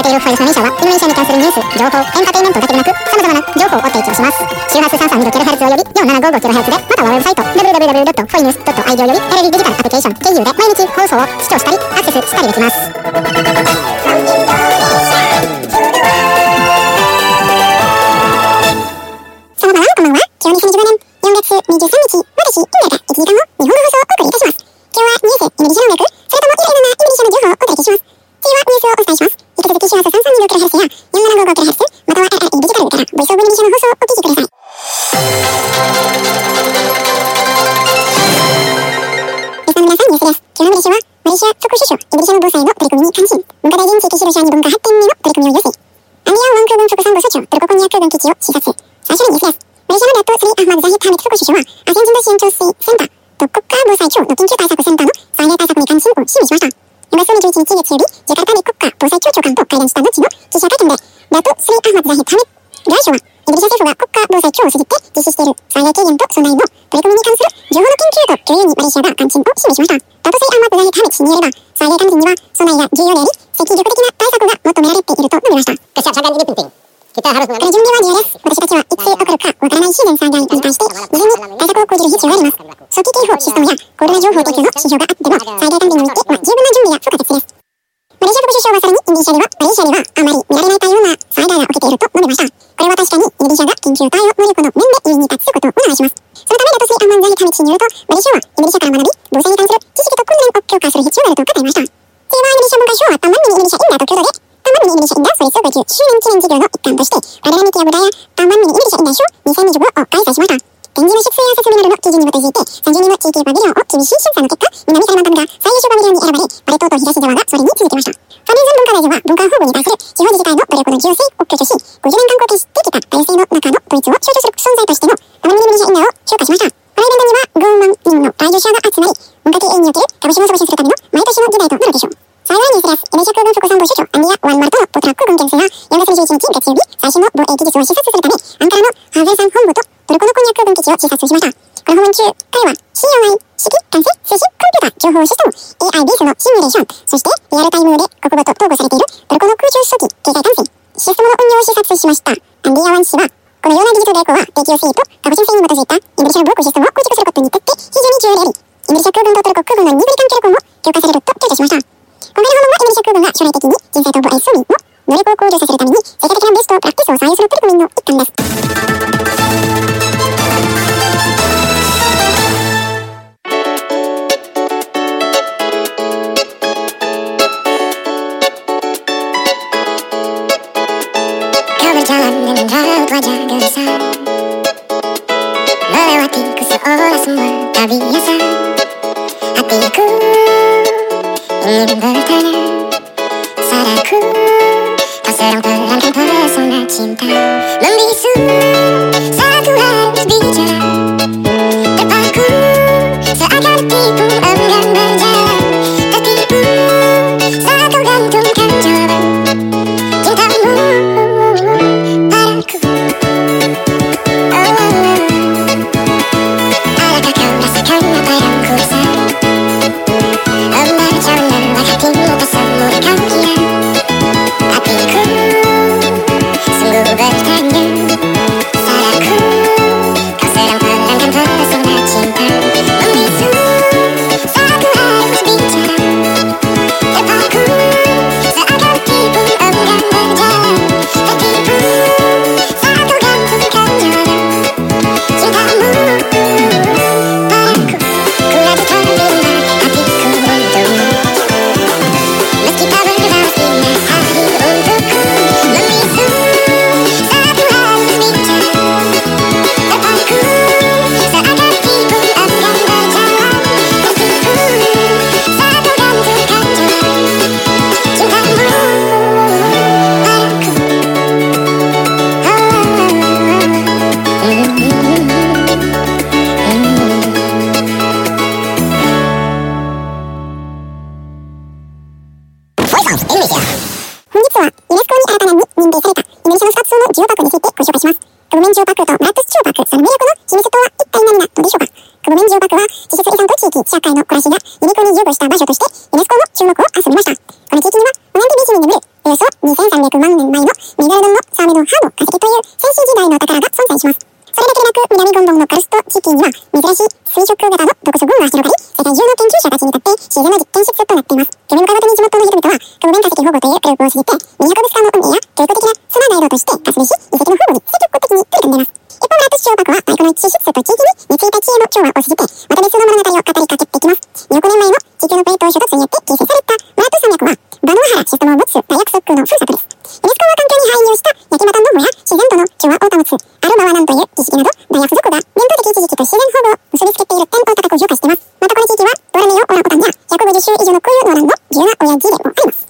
いるファイルスのミッションはインドネシアに関するニュース、情報、エンターテインメントだけでなく様々な情報を提供します。周波数 33.2kHz および 4755kHz で、またはウェブサイト www.foinews.id よりテレビデジタルアプリケーション経由で毎日放送を視聴したりアクセスしたりできます。そのままこんばんは。今日2015年4月23日、私、インドが1時間の日本語放送をお送りいたします。今日はニュース、インドネシアの音楽、それともいろいろなインドネシアの情報をお届けします。次はニュースをお伝えします。引き続き周波数 33.2kHz や 4755kHz、または LRE デジタルからボイスオブインドネシアの放送をお聞きください。リスナーの皆さん、ニュースです。今日の見出しは、マレーシア特首相、インドネシアの防災の取り組みに関心、文化大臣地域指導者に文化発展への取り組みを要請。アンリア湾空軍副参謀総長、トルココニア空軍基地を視察。最初のニュースです。マレーシアのダット・スリー・アフマド・ザヒッド・ハミド特首相は、アセンジンド支援調整センターと国家防災庁の緊急対策センターの災害対策に関心を示しました。4月21日月曜日、ジャカルタに国家防災庁長官と会談した後の記者会見で、ダット・スリー・アフマド・ザヒッド・ハミド外相は、インドネシア政府が国家防災庁を通じて実施している災害軽減と備えの取り組みに関する情報の研究と共有にマレーシアが関心を示しました。ダット・スリー・アフマド・ザヒッド・ハミド氏によれば、災害管理には備えが重要であり、積極的な対策が求められていると述べました。準備は重要です。私たちはいつ起こるかわからない自然災害に関して事前に対策を講じる必要があります。早期警報システムや高度な情報提供の指標があっても災害管理においては十分な準備が不可欠です。マレーシア副首相はさらにインドネシアではあまり見られない対応な災害が起きていると述べました。これは確かにインドネシアが緊急対応能力の面で優位に立つことを促します。そのためダトスリ・アマンザヒタミ氏によると、マレーシアはインドネシアから学び防災に関する知識と訓練を強化する必要があると語りました。次はインドネシア文化省はタンマンミニインドネシアインダーと共同でタンマンミニインドネシアインダー創立59周年記念事業の一環として、ラベラミキヤブダやタンマンミニインドネシアインダーショー2025を開催しました。展示の出演や説明などの記事に基づいて、30人の地域パビリオンを厳しい審査の結果、南サイマンタムが最優秀パビリオンに選ばれ、バレ島と東側がそれに続きました。ファミズン文化大臣は文化保護に対する地方自治体の努力の重要性を強調し、50年間貢献してきた体制の中の統一を象徴する存在としてのタンマンミニインドネシアインダーを評価しました。このイベントには5万人の来場者が集まり、文化的縁における楽しみを過ごしするための毎年の時代となるでしょう。幸いニュースです。インドネシア空軍副参謀総長アンリア・ワンマルとのポトラック軍艦船が4月21日月曜日、最新の防衛技術を視察するため、アンカラのハーゼンサン本部とトルコのコニア空軍基地を視察しました。この訪問中、彼は COI 指揮管制推進コンピュータ情報システム AI-BEAST のシミュレーション、そしてリアルタイムで国語と統合されているトルコの空中輸送機警戒管制システムの運用を視察しました。アンリア・ワン氏は、このような技術外交は定期用水と過去申請に基づいたインドネシアの防空システムを構築することにとって非常に重要であり、インドネシア空軍とトルコ空軍の二部関係力も強化されると強調しました。今回の訪問はインドネシア空軍が将来的に人材と防衛装備の能力を向上させるために世界的なベストプラクティスを採用する取り組みの一環です。Kau berjalan dengan raut wajah gelisah, melewati keseolah semua tak biasa. Hatiku ingin bertanya, sadarku kau sedang terangkan pesona cinta, membisu saat ku harus bicara, terpaku seakan tipu enggan berjalan, tertipu saat kau gantungkan jawaban cintamu padaku. Adakah kau rasakan apa yang ku rasa? Membaca menembak hatimu tersemur kau kira. Hatiku sungguh bertanya, sadarku kau sedang terangkan pesona cinta, membisu saat ku harus bicara, terpaku seakan tipu enggan berjalan, tertipu saat kau gantungkan jawaban cintamu padaku. Ku lakukan bimbang hatiku untukmu, meski tak berbalas indah hati untukku, membisu saat ku harus bicara, terpaku seakan tipu enggan berjalan, tertipu saat kau gantungkan jawaban cintamu padaku.本日はユネスコに新たに認定されたインドネシアのスタッツのジオパークについてご紹介します。クボメンジオパークとマラットスジオパーク、その魅力の秘密とは一体何なのでしょうか。クボメンジオパークは地質遺産と地域社会の暮らしがユニークに融合した場所としてユネスコの注目を集めました。この地域には同じビーチに眠るおよそ2300 自然の実験室となっています。興味深いことに地元の人々は、株面化石保護というグループを過ぎて、ミニ博物館の運営や教育的なスマーナイロとして活動し、遺跡の保護に積極的に取り組んでいます。一方、村津市張博は、この地質と地域についた知恵の調和を過ぎて、また別の物語を語りかけていきます。2億年前の地球のプレート衝突によって形成された村津山脈は、バノアハラシストムを持つ大約束の風作です。ユネスコは環境に配慮した焼き場田んぼや自然との調和を保つアルマワナンという儀式など大約族が伝統的地域と自然保護を結びつけている点を高く評価しています。またこの地域はドラメヨオランウータンや150種以上の固有農蘭の自由な親木でもあります。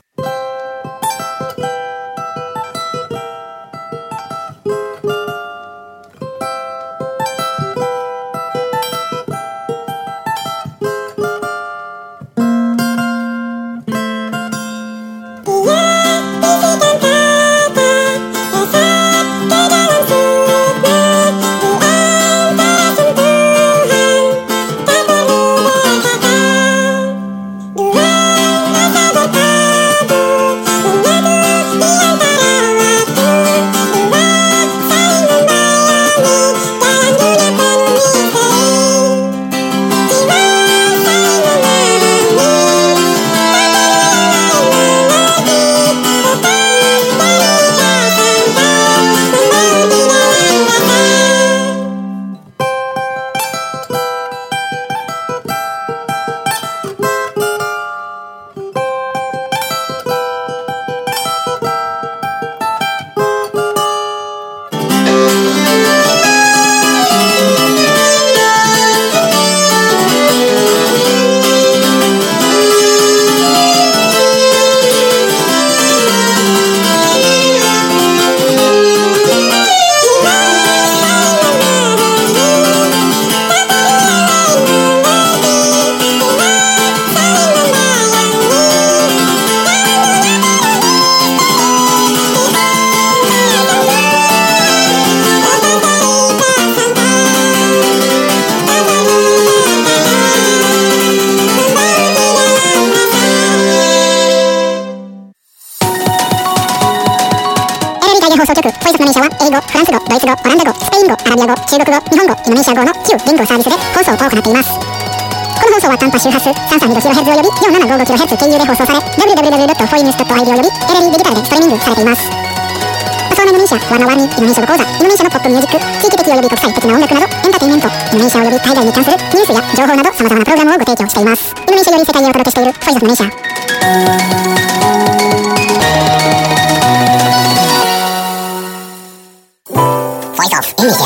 放送局ポイソスマネーシャは英語、フランス語、ドイツ語、オランダ語、スペイン語、アラビア語、中国語、日本語、インドネシア語の旧言語サービスで放送を行っています。この放送は短波周波数 332kHz および 4755kHz 経由で放送され www.foinus.id および LLE デジタルでストリーミングされています。そのインドネシア、warna-warni インドネシア語講座、インドネシアのポップミュージック、地域的および国際的な音楽などエンターテインメント、インドネシアおよび海外に関するニュースや情報など様々なプログラムをご提供しています。インドネシアより世界へお届けしているポイソスマネーシャ。Voice of Indonesia。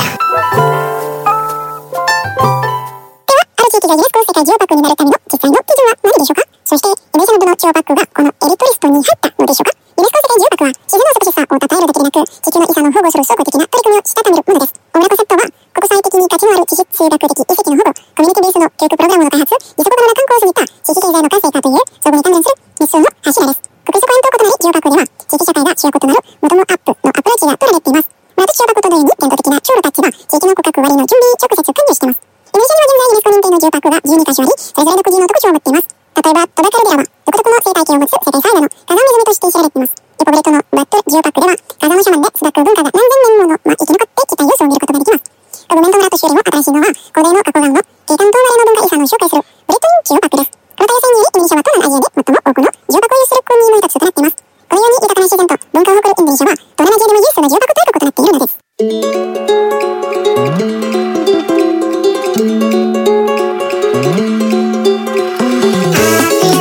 では、ある地域がユネスコ世界ジオパックになるための実際の基準は何でしょうか。そして、インドネシアの部のジオパックがこのエリトリストに入ったのでしょうか。ユネスコ世界ジオパックは自然の美しさを称えるだけでなく、地球の遺産を保護する総合的な取り組みをしたためるものです。オムラコセットは、国際的に価値のある地質学的遺跡の保護、コミュニティベースの教育プログラムの開発、二足の観光を過ぎた地域経済の活性化という相互に関連する密集の柱です。国際公園と異なりジオパックでは、地域社会が主役となるボトムアップのアプローチが取られています。村津ジオパックと同様に伝統的な長老たちが地域の区画割りの準備直接関与しています。インドネシアには現在ユネスコ認定のジオパックが12カ所あり、それぞれ独自の特徴を持っています。例えば、トバカルデラは独特の生態系を持つ世界最大の火山湖として知られています。イポブレットのバットルジオパックでは、火山の斜面で巣立く文化が何千年もの、生き残ってきた様子を見ることができます。カブメント村と周辺を新しいのは、高齢の花崗岩の景観と生まれの文化遺産を紹介するブレットインジオパックです。この多様性により、インドネシアは東南アジアで最も多くのジオパックを有する国の一つとなっています。このように豊かな自然と文化を誇るインドネシアは、東南アジアでも有数のジオパック大国となっているの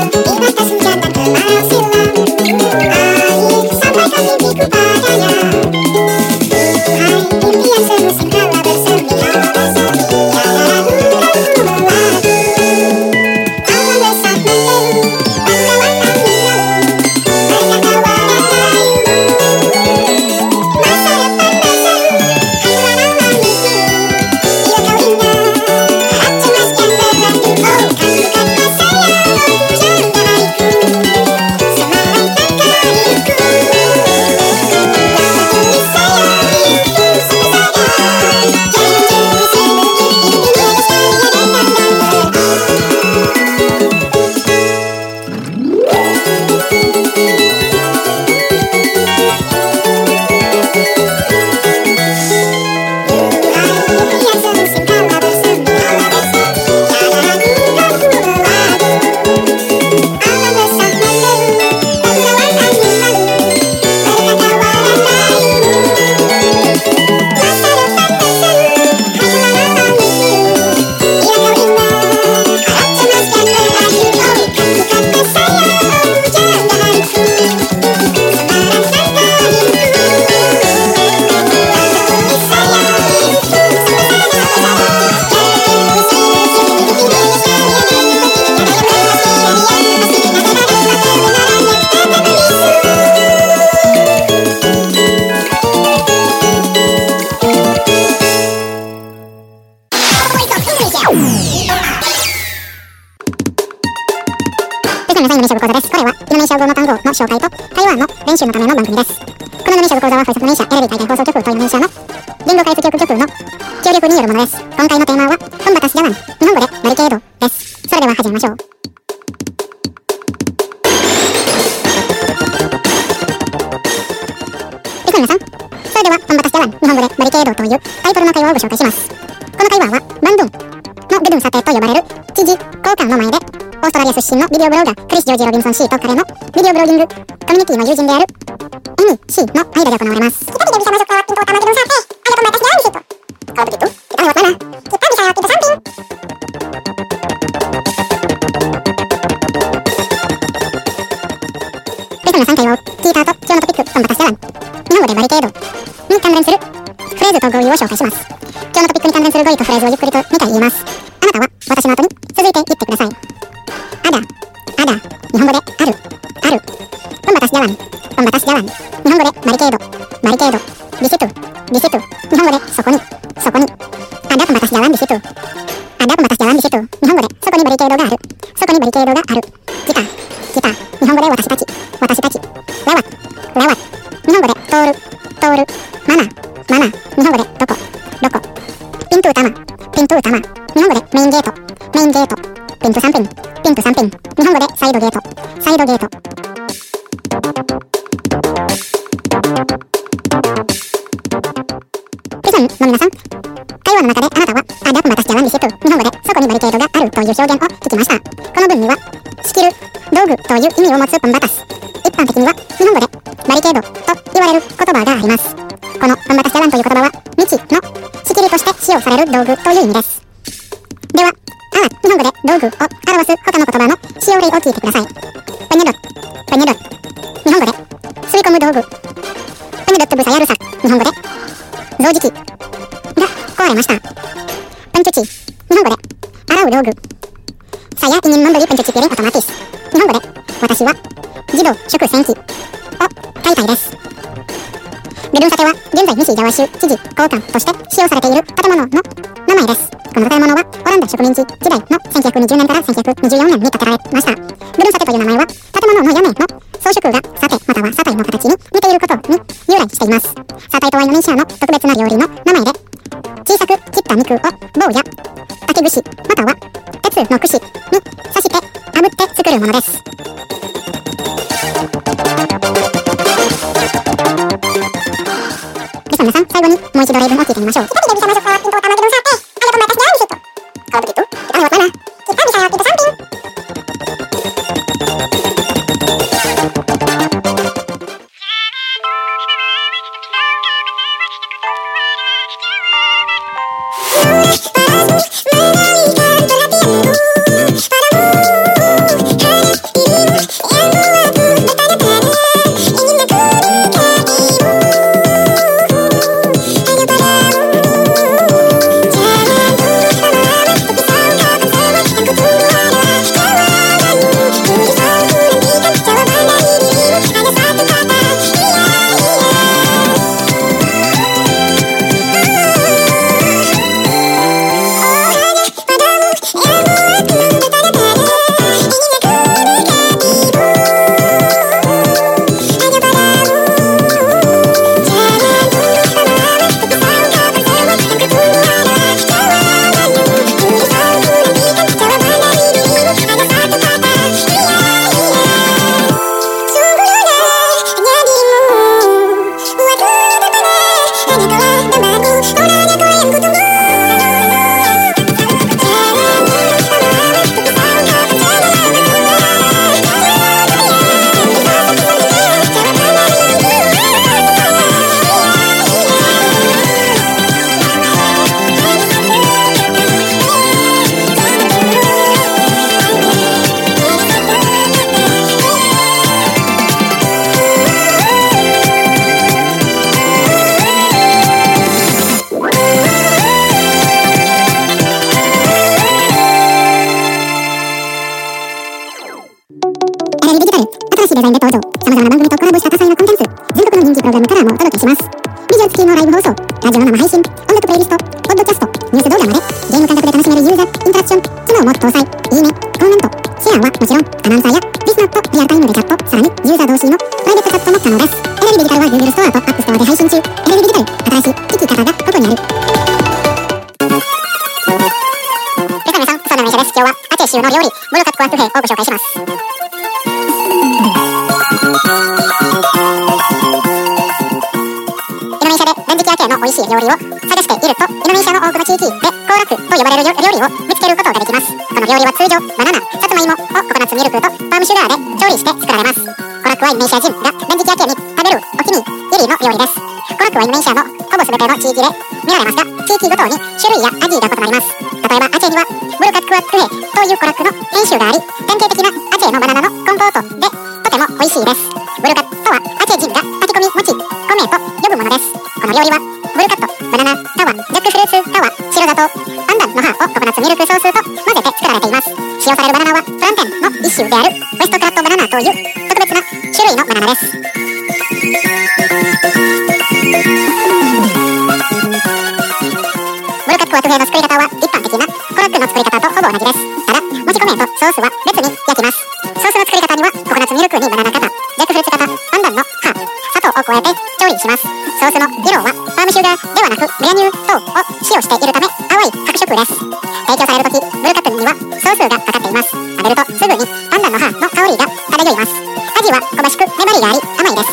です。Terima kasih sudah menonton! Sampai kami berjumpa lagi. 台湾の練習のための番組です。このノミシャブ講座はフォイスノミシャ LB 海外放送局というノミシャの言語解説局の協力によるものです。今回のテーマはコンバタスジャワン、日本語でバリケードです。それでは始めましょう。皆さん、それではコンバタスジャワン、日本語でバリケードというタイトルの会話をご紹介します。この会話はバンドゥンのベドゥンサテと呼ばれる知事交換の前でオーストラリア出身のビデオブロガークリス・ジョージ・ロビンソン氏と彼のビデオブロギングコミュニティの友人であるエミ氏の間で行われます。Kita tidak bisa masuk lewat pintu utama gedung sate. Ada pembatas jalan di situ. Kalau begitu, kita lewat mana? Kita bisa lewat pintu samping.皆さん、会話を聞いた後、今日のトピック、コンバタスジャワン、日本語でバリケードに関連するフレーズと語彙を紹介します。今日のトピックに関連する語彙とフレーズをゆっくりと2回言います。あなたは私の後に続いて言ってください。あだ、あだ、日本語である、ある。コンバタスジャワン、コンバタスジャワン、日本語でバリケード、バリケード。ビシトゥ、ビシトゥ、日本語でそこに、そこに。あだコンバタスジャワンビシトゥ、あだコンバタスジャワンビシトゥ、日本語でそこにバリケードがある、そこにバリケードがある。ギター、ギター、日本語で私たち、私たち。ラワッ、ラワッ、日本語で通る、通る。マナー、マナー、日本語でどこ、どこ。ピントゥータマ、ピントゥータマ、日本語でメインゲート、メインゲート。ピント3ピン、ピント3ピン、日本語でサイドゲート、サイドゲート。リスンの皆さん、会話の中であなたはアダコンバタスジャワンビシトゥ、日本語でそこにバリケードがあるという表現を聞きました。この文には仕切る、道具という意味を持つコンバタス、一般的には日本語でバリケードと言われる言葉があります。このコンバタスジャワンという言葉は道の仕切りとして使用される道具という意味です。では日本語で道具を表す他の言葉の使用例を聞いてください。ペニュド、ペニュド、日本語で吸い込む道具。ペニュドットブサヤルサ、日本語で掃除機が壊れました。ペンチュチ、日本語で洗う道具。サヤイニンモンドリペンチュチピリンオトマティス、日本語で私は自動食洗機を買いたいです。ベドゥンサテは現在西ジャワ州知事交換として使用されている建物の名前です。この建物はオランダ植民地時代の1920年から1924年に建てられました。ベドゥンサテという名前は建物の屋根の装飾がサテまたはサタイの形に似ていることに由来しています。サタイとはインドネシアの特別な料理の名前で、小さく切った肉を棒や竹串または鉄の串に刺して炙って作るものです。皆さん、最後にもう一度例文を聞いてみましょう。Kita tidak bisa masuk lewat pintu utama gedung sate. Ada pembatas jalan di situ. Kalau begitu, kita lewat mana? Kita bisa lewat pintu samping.新しいデザインで登場。様々な番組とコラボした多彩なコンテンツ。全国の人気プログラムからもお届けします。ビジュアル付きのライブ放送、ラジオ生配信、音楽プレイリスト、ポッドキャスト、ニュース動画まで、ゲーム感覚で楽しめるユーザーインタラクション、機能も搭載。いいね、コメント、シェアはもちろん、アナウンサーやリスナーマット、リアルタイムでチャット、さらにユーザー同士のプライベートチャットも可能です。LD デジタルは Google ストアと App ストアで配信中。LD デジタル、新しい聞き方がここにある。皆さん、ソーナの医者です。今日はアチェ州の料理、モルカックワットフェをご紹介します。インドネシアで電磁気夜景の美味しい料理を探していると、インドネシアの多くの地域でコーラクと呼ばれる料理を見つけることができます。この料理は通常バナナ、さつまいもをココナッツミルクとパームシュガーで調理して作られます。コラックはインドネシア人が電磁気夜景に食べるお気に入りの料理です。コラックはインドネシアのほぼ全ての地域で見られますが、地域ごとに種類や味が異なります。例えばアチェにはモルカックワットフェというコラックの品種があり、典型的なアチェのバナナのコンポートでとても美味しいです。ブルカットはアチェ人が炊き込み餅、米と呼ぶものです。この料理はブルカット、バナナ、タワ、ジャックフルーツタワ、白砂糖、パンダンの葉をココナッツミルクソースと混ぜて作られています。使用されるバナナはプランテンの一種であるウェストカラットバナナという特別な種類のバナナです。モルカックワットフェの作り方は一般的なコラックの作り方とほぼ同じです。ただ、もち米とソースは別に焼きます。ソースの作り方にはココナッツミルクにバナナ型、ジャックフルーツ型、パンダンの葉、砂糖を加えて調理します。ソースの色はパームシュガーではなくメラニュー糖を使用しているため淡い白色です。提供されるとき、ブルカックにはソースがかかっています。食べるとすぐにパンダンの葉の香りが漂います。味は香ばしく粘りがあり甘いです。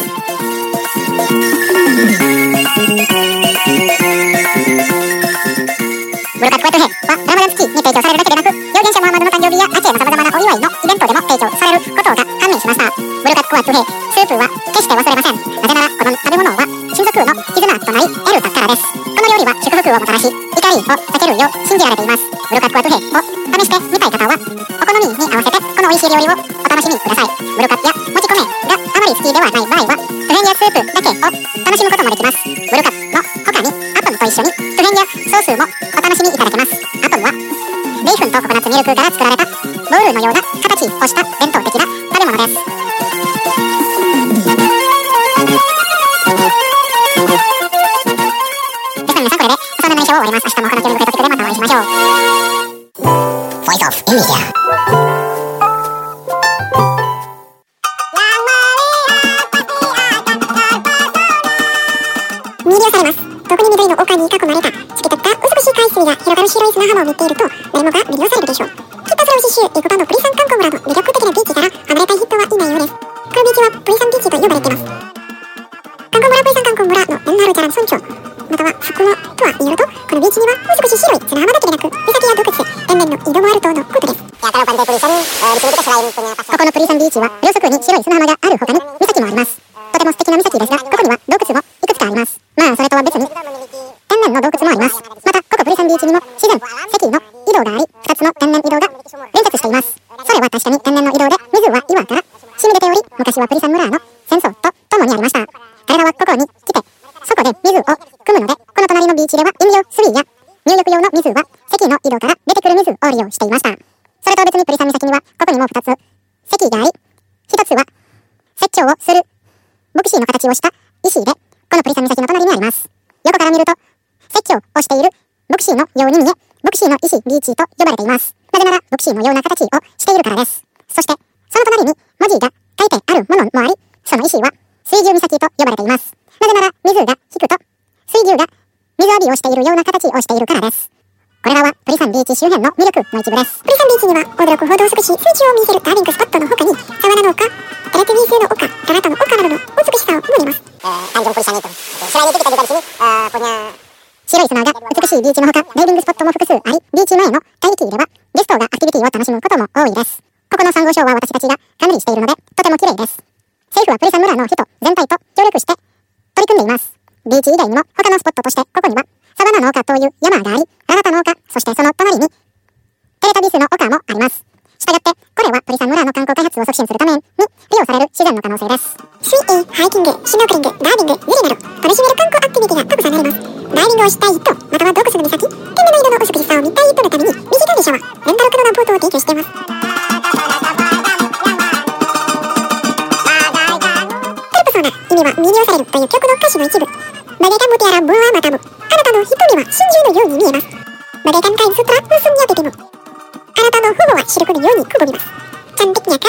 ブルカックワットフェはラマダン月に提供されるだけでなく、預言者ムハンマドの誕生日やアチェの様々なお祝いのイベントでも提供されることが判明しました。ブルカックワットフェ、スープは決して忘れません。なぜならこの食べ物は親族の絆となり得るからです。この料理は祝福をもたらし、怒りを避けるよう信じられています。ブルカックワットフェを試してみたい方は、お好みに合わせてこの美味しい料理をお楽しみください。ブルカックやもち米があまり好きではない場合は、トゥヘンヤスープだけを楽しむこともできます。ブルカックの他にアトムと一緒にトゥヘンヤソースもお楽しみいただけます。アトムはレイフンとココナッツミルクから作られたボウルのような形をした伝統的な食べ物です。皆さんこれでそんな内緒を終わります。明日も他の興味深いトピックでまたお会いしましょう。Voice of Indonesia。魅了されます。特に緑の丘に囲まれた透き通った美しい海水が広がる白い砂浜を見ていると誰もが魅了されるでしょう。きっとそれを刺繍エコバのプリサン観光村の魅力的なビーチから離れたい人はいないようです。このビーチはプリサンビーチと呼ばれています。観光村プリサン観光村のベンナールジャラン村長または福野とは言えると、このビーチには美しい白い砂浜だけでなく岬や洞窟、天然の井戸もあるとのことです。ここのプリサンビーチは両側に白い砂浜がある他に岬もあります。とても素敵な岬ですが、ここには洞窟もいくつかあります。まあそれとは別に天然の洞窟もあります。またここプリサンビーチにも自然、石の井戸があり、2つの天然井戸が連結しています。それは確かに天然の井戸で、水は岩から染み出ており、昔はプリサン村の戦争と共にありました。彼らはここに来てそこで水を汲むので、この隣のビーチでは飲料水や入浴用の水は石の井戸から出てくる水を利用していました。それと別にプリサン岬にはここにも2つ石があり、1つは説教をする牧師の形をした石で、このプリサン岬の隣にあります。横から見ると説教をしている牧師のように見え、牧師の石ビーチと呼ばれています。なぜなら牧師のような形をしているからです。そしてその隣に文字が書いてあるものもあり、その石は水牛岬と呼ばれています。なぜなら水が引くと水牛が水浴びをしているような形をしているからです。これらはプリサンビーチ周辺の魅力の一部です。プリサンビーチには驚くほど美しい水中を見せるダービングスポットの他にサワナの丘、エレテビースの丘、ガラタの丘などの美しさを見れます。白い砂が美しいビーチのほか、ダイビングスポットも複数あり、ビーチ前の大域ではゲストがアクティビティを楽しむことも多いです。ここのサンゴ礁は私たちが管理しているのでとても綺麗です。政府はプリサン村の人全体と協力して取り組んでいます。ビーチ以外にも他のスポットとしてここにはサバナの丘という山があり、ガラタの丘、そしてその隣にテレタビスの丘もあります。したがってこれはプリサン村の観光開発を促進するために利用される自然の可能性です。水泳、ハイキング、シュノーケリング、ダービング、釣りなど楽しめる観光アクティビティがたくさんあります。ダイビングをしたい人、または洞窟の岬、天然の井戸の美しさを見たい人のために短いシャワー、レンタル可能なボートを提供しています。トルプソーナ、意味は魅了されるという曲の歌詞の一部。バゲカムティアラブーアマタム、あなたの瞳は真珠のように見えます。バゲカムカインストラウスニャテテム、あなたの頬はシルクのようにくぼみます。cantiknya kamu,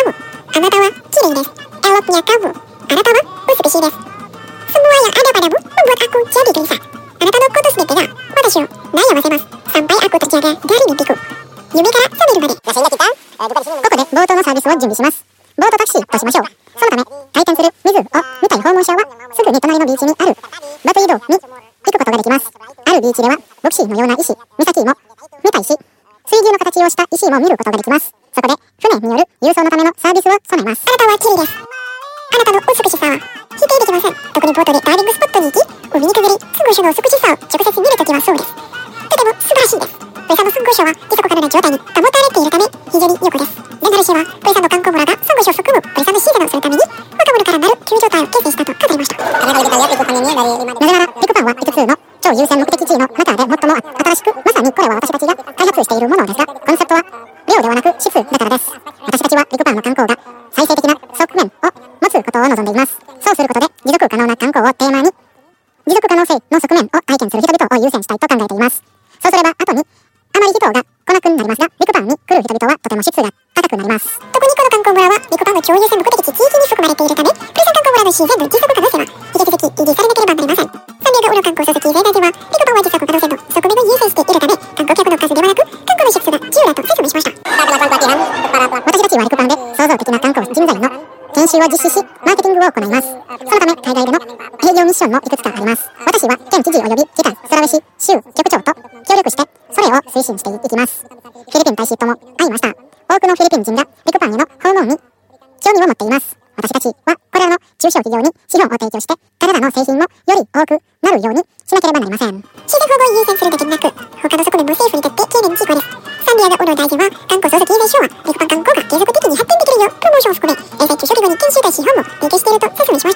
あなたは綺麗です。Eloknya kamu。あなたは美しいです。Semua yang ada padamu membuat aku jadi gelisah。あなたのことすべてが私を悩ませます。Sampai aku terjaga dari mimpiku。夢から覚めるまで。ここでボートのサービスを準備します。ボートタクシーとしましょう。そのため、回転する湖を見たい訪問者は、すぐに隣のビーチにあるバス移動に行くことができます。あるビーチでは、ボクシーのような石、岬も見たいし、水牛の形をした石も見ることができます。そこで、船による輸送のためのサービスを備えます。あなたは綺麗です。あなたの美しさは否定できません。特にボートでダイビングスポットに行き、海にくぐり、サンゴ礁の美しさを直接見るときはそうです。とても素晴らしいです。プイさんのサンゴ礁は規則からな状態に保たれているため、非常に良好です。レンダル氏は、プイさんの観光村がサンゴ礁を含むプイさんのシーザーをするために、若者からなる救助隊を結成したと語りました。なぜなら、ビッグパンは5つの超優先目的地の中で最も新しく、まさにこれは私たちが開発しているものですが、コンセプトは量ではなく質だからです。私たちはビッグパンの観光が再生的な側面を持つことを望んでいます。そうすることで持続可能な観光をテーマに、持続可能性の側面を体験する人々を優先したいと考えています。そうすれば後にあまり人が来なくなりますが、ビッグパンに来る人々はとても質が高くなります。特にこの観光村はビッグパンの超優先目的地地域に含まれているため、プリさん観光村の自然の持続可能性は引き続き維持されなければなりません。サンディエゴの観光組織全体では、ビッグパンは持続可能性の側面を優先しているため、観光客の数ではなく、観光の質が重要だと説明しました。私たちはビッグパンで創造的な観光人材の研修を実施し、マーケティングを行います。そのため、海外での営業ミッションもいくつかあります。私は県知事及び北スラウェシ州局長と協力して、それを推進していきます。フィリピン大使とも会いました。多くのフィリピン人がビッグパンへの訪問に興味を持っています。私たちはこれらの中小企業に資本を提供して、彼らの製品もより多くなるようにしなければなりません。自然保護を優先するだけでなく、他の側面も政府にとって経年事項です。サンディエゴの大臣は、観光創設優先賞はビッグパン観光が継続的に発展できるようプロモーションを含め、永世中小企業に研修大資本も提携していると説明しました。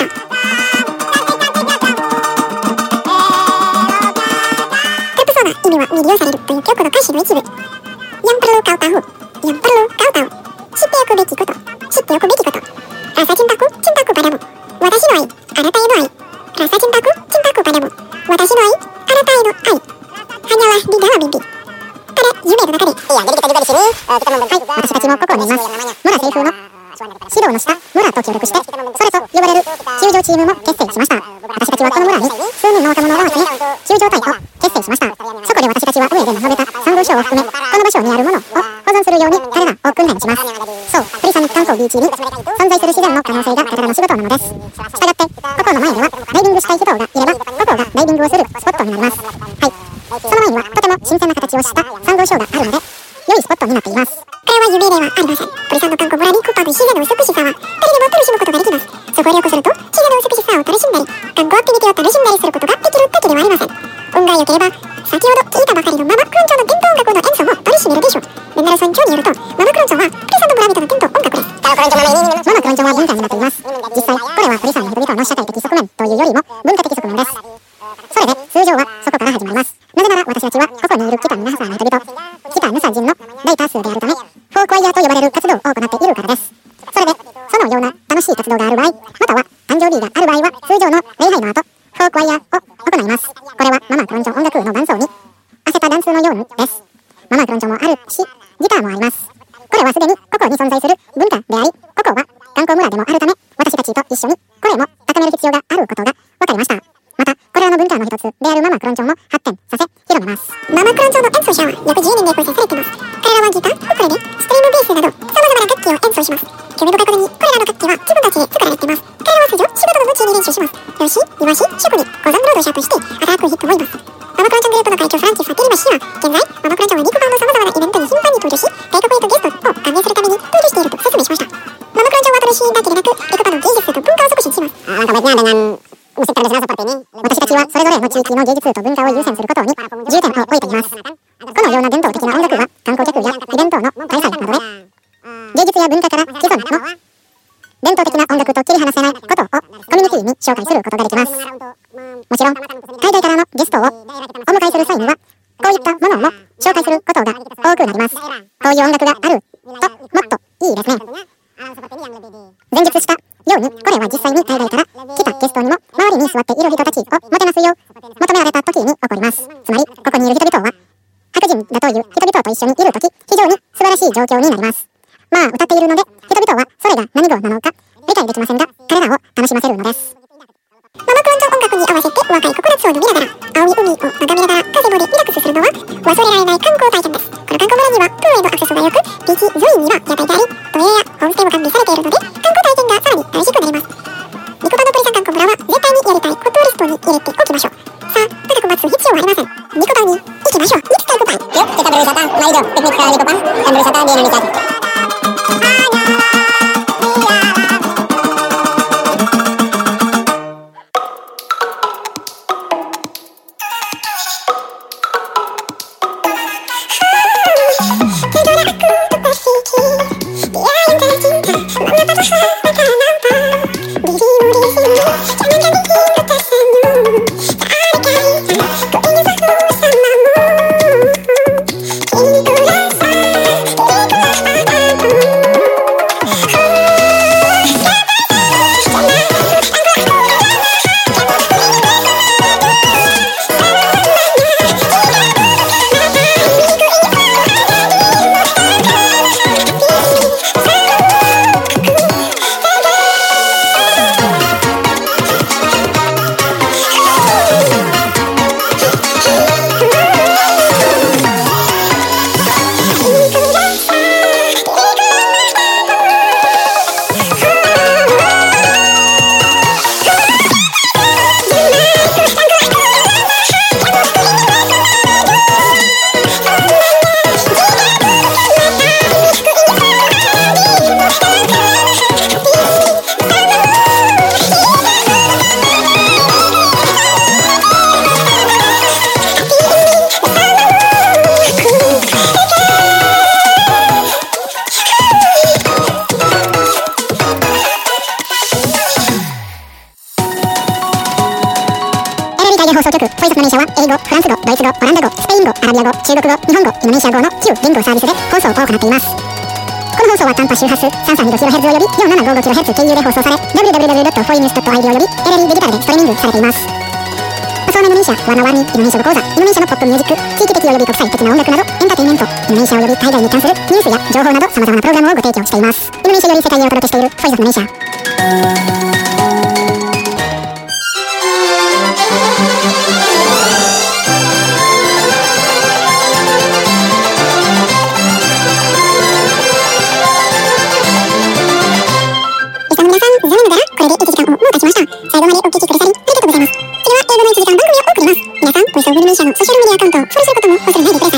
カルプソーナ、意味は未利用されるという教科の歌詞の一部。ヤンパルカウタウ、ヤンパルカウタウ。知っておくべきこと、知っておくべきこと。ラサチンタク、チンタクパダム。私の愛、あなたへの愛。ラサチンタク、チンタクパダム。私の愛、あなたへの愛。ハニャワリダワミンビ。夢の中で。はい、私たちもここにいます。村政府の指導の下、村と協力して、それと呼ばれる救助チームも結成しました。私たちはこの村に数人の若者を集め、救助隊を結成しました。そこで私たちは上で述べたサンゴ礁を含め、この場所にあるものを保存するように彼らを訓練します。そう、プリサン観光ビーチに存在する自然の可能性が彼らの仕事なのです。したがって、ここの前ではダイビングしたい人がいれば、ここがダイビングをするスポットになります。はい。その前にはとても新鮮な形をしたサンゴ礁があるので、良いスポットになっています。これは夢ではありません。プリさんの観光村にコパの自然の美しさは誰でも楽しむことができます。そこを旅行すると自然の美しさを楽しんだり、観光アクティビティを楽しんだりすることができるだけではありません。運が良ければ、先ほど聞いたばかりのママクロン町の伝統音楽の演奏も楽しめるでしょう。レンダル村長によると、ママクロン町はプリさんの村人の伝統音楽です。ママクロン町は文化になっています。実際、これはプリさんの人々の社会的側面というよりも文化的側面です。それで、通常はそこから始まります。なぜなら私たちはここにいる北ヌサの人々、北ヌサ人の大多数であるため、フォークワイヤーと呼ばれる活動を行っているからです。それで、そのような楽しい活動がある場合、または誕生日がある場合は、通常の礼拝の後、フォークワイヤーを行います。これはママクロン町音楽の伴奏に、アセタダンスのようにです。ママクロン町もあるし、ギターもあります。これはすでにここに存在する文化であり、ここは観光村でもあるため、私たちと一緒にこれも高める必要があることが分かりました。また、これらの文化の一つであるママクロン町も発展させ、広めます。ママクロン町の演奏者は約10人で構成されています。彼らはギター、ウクレレ、ストリームベースなど、様々な楽器を演奏します。興味深いことに、これらの楽器は自分たちで作られています。彼らは通常、仕事の夢中に練習します。漁師、庭師、職人、鉱山労働者として働く人もいます。ママクロン町グループの会長フランチス・ファティリマ氏は、現在、ママクロン町はビッグバンの様々なイベントに頻繁に登場し、外国へとゲストを歓迎するために登場していると説明しました。ママクロン町は楽しいだけでなく、ビッグバンの芸術と文化を促進します。私たちはそれぞれの地域の芸術と文化を優先することに重点を置いています。このような伝統的な音楽は観光客やイベントの開催などで芸術や文化から既存の伝統的な音楽と切り離せないことをコミュニティに紹介することができます。もちろん海外からのゲストをお迎えする際にはこういったものも紹介することが多くなります。こういう音楽があるともっといいですね。前述したように、これは実際に海外から来たゲストにも周りに座っている人たちをもてなすよう求められた時に起こります。つまり、ここにいる人々は白人だという人々と一緒にいる時、非常に素晴らしい状況になります。まあ、歌っているので、人々はそれが何語放送局トイズマネーシャは英語、フランス語、ドイツ語、オランダ語、スペイン語、アラビア語、中国語、日本語、インドネシア語の9言語サービスで放送を行っています。この放送は短波周波数 332kHz および 4755kHz 経由で放送され www.foinews.id およびテレビデジタルでストリーミングされています。ソーナインドネシア、ワナワニ、インドネシア語講座、インドネシアのポップミュージック、地域的および国際的な音楽など、エンターテインメント、インドネシアおよび海外に関するニュースや情報など様々なプログラムをご提供しています。インドネシアより世界へお届けしているフォイスオブネシア。皆さん、残念ながらこれで1時間も経ちました。最後までお聞きくださりありがとうございます。次は英語の1時間番組を送ります。皆さん、ボイスオブネシアのソーシャルメディアアカウントをフォローすることも忘れないでください。